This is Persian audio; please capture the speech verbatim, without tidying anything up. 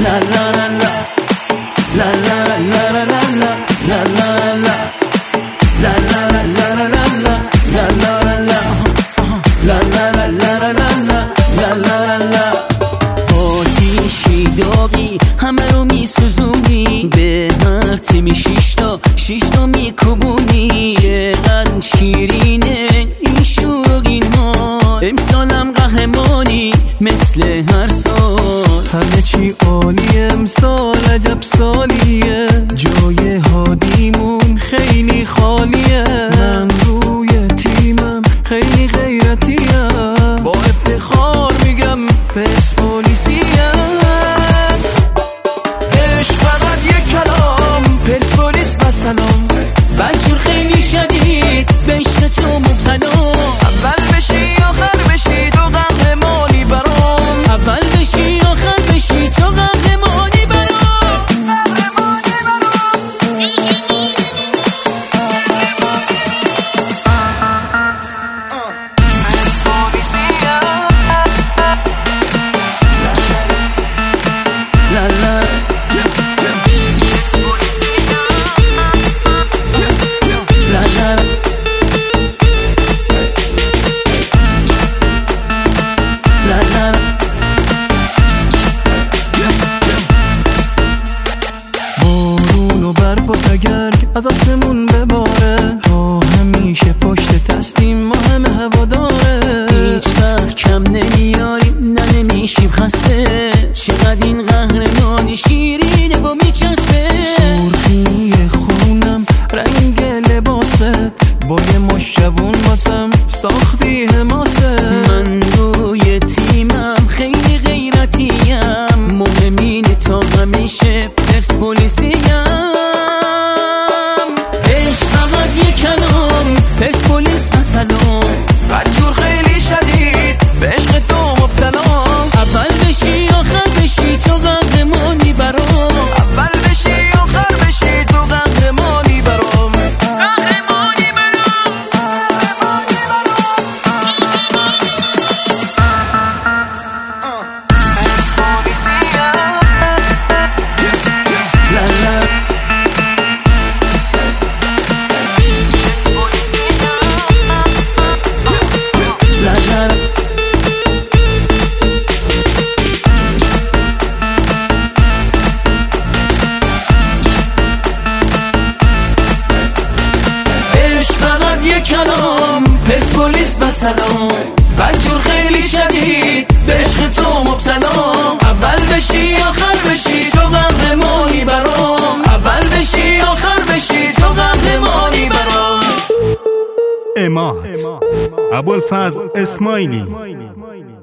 La la la la La la la la la la La la la La la la la la la La la la La la la la la La la la آتیشی داغی همه رو میسوزونی، به هر تیمی شیشتا شیشتا میکوبونی. چقدر شیرینه این شوق این حال، امسالم قهرمانی مثل هر سال. همه چی عالی امسال، عجب سالیه، جای هادیمون خیلی خالیه. من روی تیمم خیلی غیرتیم، با افتخار میگم پرسپولیسیم. عشق فقط یک کلام، پرسپولیس و سلام. بچور خیلی شدید به عشق تو مبتلا، اول بشی آخر بشی تو قهرمانی برام. اول بشی آخر بشی تو قهرمانی برام. La la از آسمون بباره، ما همیشه پشت دستیم، ما همه هواداره. هیچ وقت کم نمیاریم نه نمیشیم خسته، چقدر این قهرمانی شیرینه با میچسبه. سرخی خونم رنگ لباست، با یه مش جوون واسم ساختی حماست. من روی تیمم خیلی غیرتیم، مهم اینه تا همیشه پرسپولیسیم. پرسپولیس و سلام. بچور خیلی شدید به عشق تو مبتلا، اول بشی آخر بشی تو قهرمانی برام. اول بشی آخر بشی تو قهرمانی برام. قهرمانی برام. پرسپولیسیم. لا لا کلام، پرسپولیس و سلام. بچور خیلی شدید به عشق تو مبتلا، اول بشی آخر بشی تو قهرمانی برام. اول بشی آخر بشی تو قهرمانی برام. اماد ابوالفضل اسماعیلی.